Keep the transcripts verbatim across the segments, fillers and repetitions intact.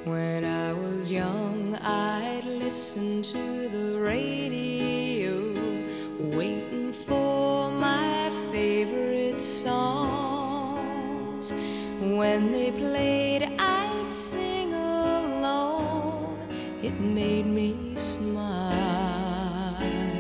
When I was young, I'd listen to the radio, waiting for my favorite songs. When they played, I'd sing along. It made me smile.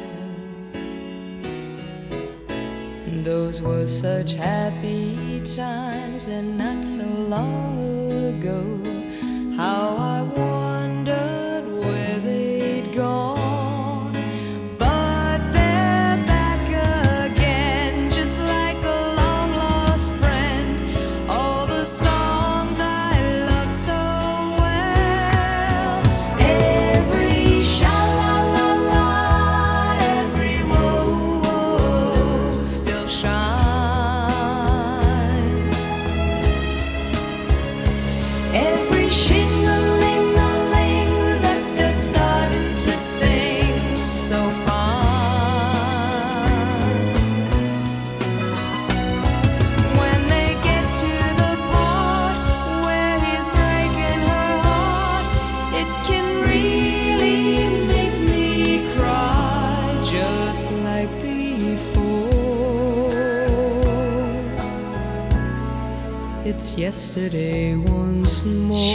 Those were such happy times, and not so long ago. How I wondered where they'd gone. But they're back again, just like a long-lost friend. All the songs I love so well. Every sha-la-la-la, every whoa-whoa still shines. Every shing-a-ling-a-ling that they're starting to sing so fine. When they get to the part where he's breaking her heart, it can really make me cry, just like before. It's yesterday once more.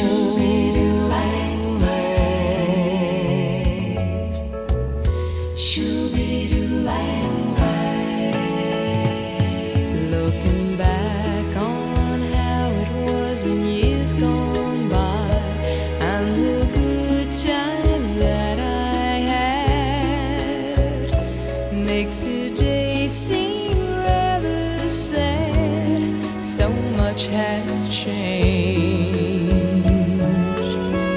Looking back on how it was in years gone by, and the good times that I had, makes today seem rather sad. So much has changed.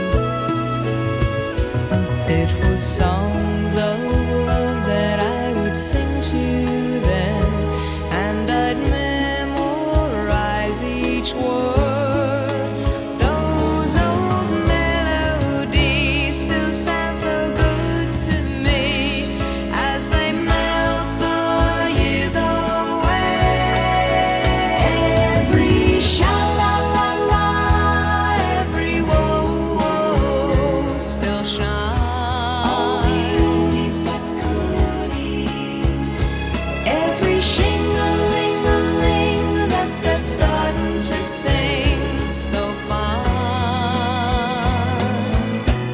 It was songs of love that I would sing to them, and I'd memorize each word. Those old melodies still sound so good to me as they melt the years away. Every sha-la-la-la, every whoa-whoa still shines. All the oldies but goodies. Every shing-a-ling-a-ling that they're starting to sing so fine.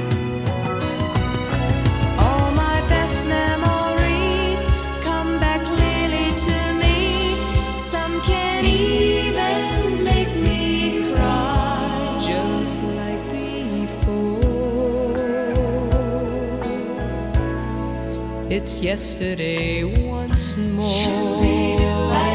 All my best memories come back clearly to me. Some can even make me cry, just like before. It's yesterday once more.